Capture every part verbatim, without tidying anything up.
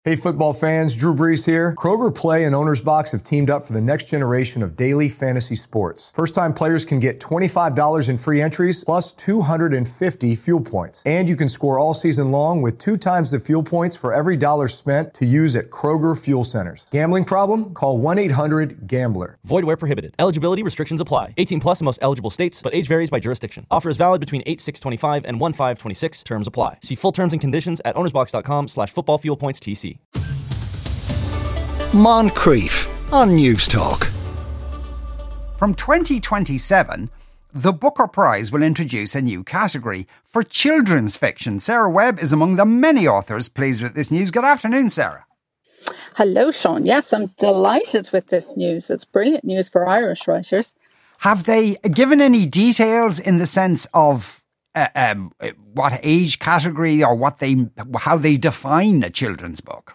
Hey football fans, Drew Brees here. Kroger Play and Owner's Box have teamed up for the next generation of daily fantasy sports. First-time players can get twenty-five dollars in free entries plus two hundred fifty fuel points. And you can score all season long with two times the fuel points for every dollar spent to use at Kroger Fuel Centers. Gambling problem? Call one eight hundred gambler. Void where prohibited. Eligibility restrictions apply. eighteen plus in most eligible states, but age varies by jurisdiction. Offer is valid between eight six twenty-five and one five twenty-six. Terms apply. See full terms and conditions at ownersbox.com slash football fuel points TC. Moncrief on News Talk. From twenty twenty-seven, the Booker Prize will introduce a new category for children's fiction. Sarah Webb is among the many authors pleased with this news. Good afternoon, Sarah. Hello, Sean. Yes, I'm delighted with this news. It's brilliant news for Irish writers. Have they given any details in the sense of uh, um, what age category or what they how they define a children's book?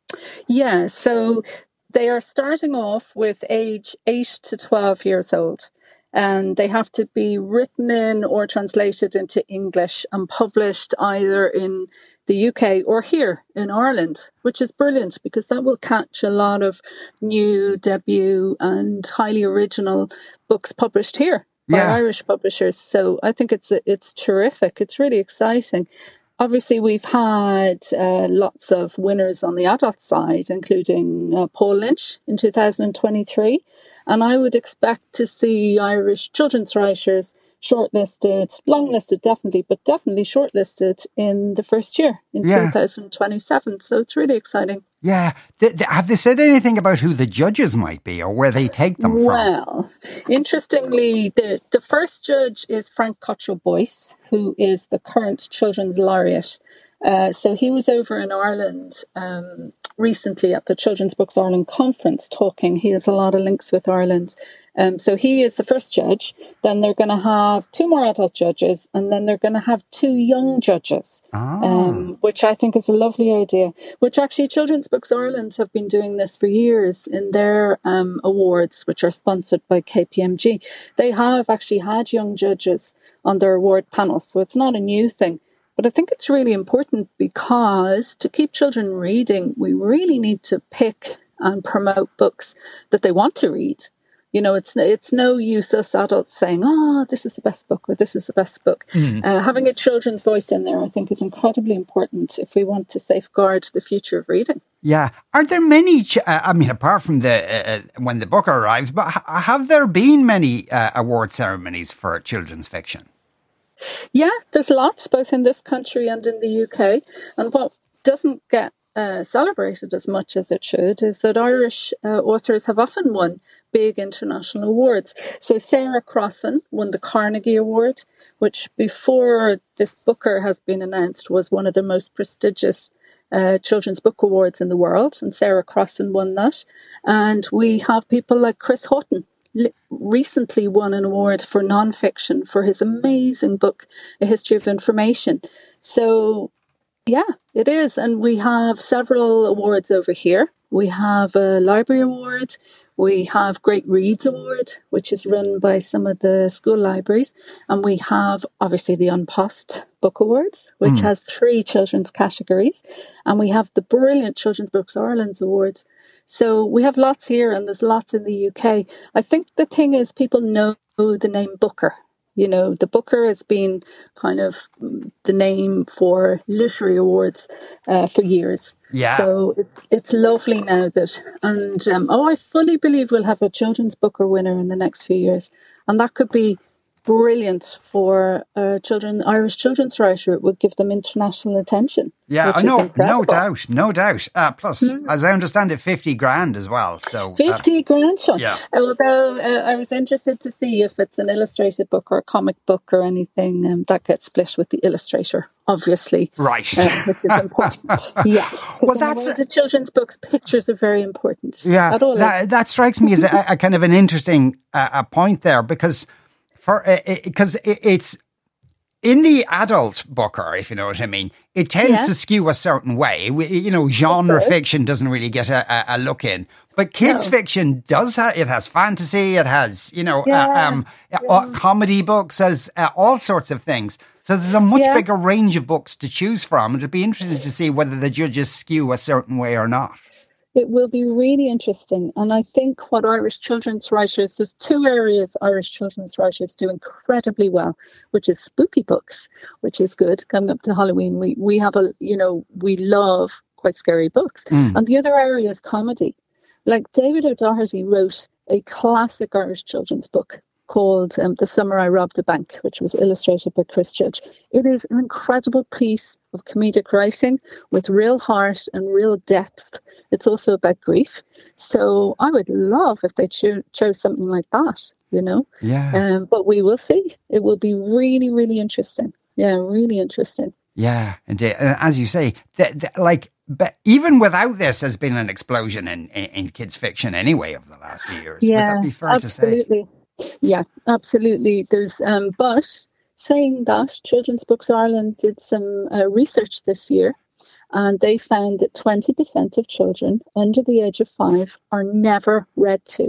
Yeah, so they are starting off with age eight to twelve years old, and they have to be written in or translated into English and published either in the U K or here in Ireland, which is brilliant because that will catch a lot of new debut and highly original books published here by Yeah. Irish publishers. So I think it's it's terrific. It's really exciting. Obviously, we've had uh, lots of winners on the adult side, including uh, Paul Lynch in two thousand twenty-three. And I would expect to see Irish children's writers shortlisted, long-listed definitely, but definitely shortlisted in the first year, in Yeah. two thousand twenty-seven. So it's really exciting. Yeah. Th- th- have they said anything about who the judges might be or where they take them from? Well, interestingly, the, the first judge is Frank Cottrell Boyce, who is the current Children's Laureate. Uh, so he was over in Ireland um, recently at the Children's Books Ireland conference talking. He has a lot of links with Ireland. Um, so he is the first judge. Then they're going to have two more adult judges, and then they're going to have two young judges, Ah. um, which I think is a lovely idea, which actually Children's Books Ireland have been doing this for years in their um, awards, which are sponsored by K P M G. They have actually had young judges on their award panels, so it's not a new thing. But I think it's really important because to keep children reading, we really need to pick and promote books that they want to read. You know, it's it's no use us adults saying, oh, this is the best book or this is the best book. Mm. Uh, having a children's voice in there, I think, is incredibly important if we want to safeguard the future of reading. Yeah. Are there many, ch- uh, I mean, apart from the uh, when the book arrives, but ha- have there been many uh, award ceremonies for children's fiction? Yeah, there's lots, both in this country and in the U K. And what doesn't get uh, celebrated as much as it should is that Irish uh, authors have often won big international awards. So Sarah Crossan won the Carnegie Award, which before this Booker has been announced was one of the most prestigious uh, children's book awards in the world. And Sarah Crossan won that. And we have people like Chris Houghton, recently won an award for nonfiction for his amazing book, A History of Information. So, yeah, it is. And we have several awards over here. We have a Library Award. We have Great Reads Award, which is run by some of the school libraries. And we have, obviously, the An Post Book Awards, which mm. has three children's categories. And we have the brilliant Children's Books Ireland's Awards. So we have lots here and there's lots in the U K. I think the thing is people know the name Booker. You know, the Booker has been kind of the name for literary awards uh, for years. Yeah. So it's it's lovely now that, and um, oh, I fully believe we'll have a children's Booker winner in the next few years. And that could be brilliant for uh, children, Irish children's writer. It would give them international attention. Yeah, which no, is incredible. no doubt, no doubt. Uh, plus, mm. as I understand it, fifty grand as well. So fifty grand, Sean. Yeah. Although uh, I was interested to see if it's an illustrated book or a comic book or anything um, that gets split with the illustrator, obviously. Right. Uh, which is important. Yes. Well, that's the children's books. Pictures are very important. Yeah, that, that strikes me as a, a kind of an interesting uh, a point there because for because uh, it, it's. In the adult Booker, if you know what I mean, it tends yeah. to skew a certain way. We, you know, genre fiction doesn't really get a, a, a look in. But kids' no. fiction does have, it has fantasy, it has, you know, yeah. uh, um, yeah. uh, comedy books, has uh, all sorts of things. So there's a much Yeah. bigger range of books to choose from. It'll be interesting to see whether the judges skew a certain way or not. It will be really interesting. And I think what Irish children's writers, there's two areas Irish children's writers do incredibly well, which is spooky books, which is good. Coming up to Halloween, we, we have a, you know, we love quite scary books. Mm. And the other area is comedy. Like David O'Doherty wrote a classic Irish children's book called um, The Summer I Robbed a Bank, which was illustrated by Chris Judge. It is an incredible piece of comedic writing with real heart and real depth. It's also about grief. So I would love if they cho- chose something like that, you know. Yeah. Um, but we will see. It will be really, really interesting. Yeah, really interesting. Yeah, indeed. And as you say, the, the, like, but even without this, there's been an explosion in, in, in kids' fiction anyway over the last few years. Yeah, would that be fair absolutely. to say? Yeah, absolutely. There's, um, but saying that, Children's Books Ireland did some uh, research this year, and they found that twenty percent of children under the age of five are never read to.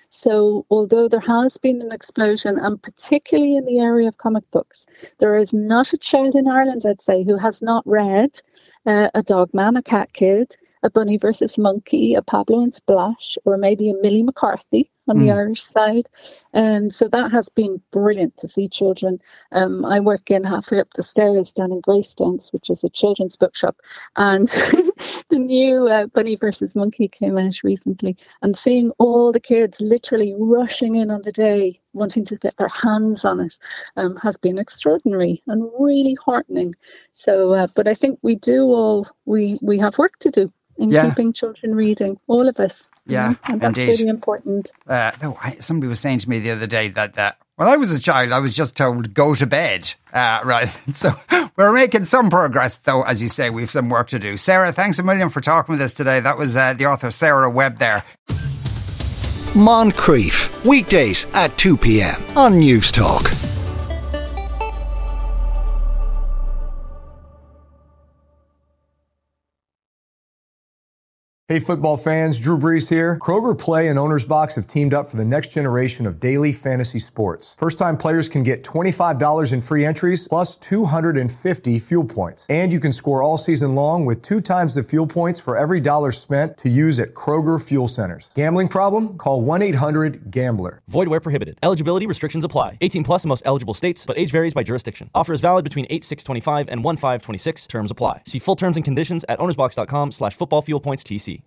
So although there has been an explosion, and particularly in the area of comic books, there is not a child in Ireland, I'd say, who has not read uh, a Dogman, a Cat Kid, a Bunny versus Monkey, a Pablo and Splash, or maybe a Millie McCarthy on mm. the Irish side. Um, so that has been brilliant to see children. Um, I work in halfway up the stairs down in Greystones, which is a children's bookshop. And the new uh, Bunny versus Monkey came out recently. And seeing all the kids literally rushing in on the day, wanting to get their hands on it, um, has been extraordinary and really heartening. So, uh, but I think we do all, we, we have work to do in yeah. keeping children reading, all of us. Yeah, know? And that's indeed. really important. Uh, though I, somebody was saying to me the other day that, that when I was a child, I was just told, go to bed. Uh, right. So we're making some progress, though, as you say, we've some work to do. Sarah, thanks a million for talking with us today. That was uh, the author, Sarah Webb there. Moncrief, weekdays at two p.m. on News Talk. Hey football fans, Drew Brees here. Kroger Play and Owner's Box have teamed up for the next generation of daily fantasy sports. First-time players can get twenty-five dollars in free entries plus two hundred fifty fuel points. And you can score all season long with two times the fuel points for every dollar spent to use at Kroger Fuel Centers. Gambling problem? Call one eight hundred gambler. Void where prohibited. Eligibility restrictions apply. eighteen plus in most eligible states, but age varies by jurisdiction. Offer is valid between eight six twenty-five and one five twenty-six. Terms apply. See full terms and conditions at ownersbox.com slash football fuel points TC.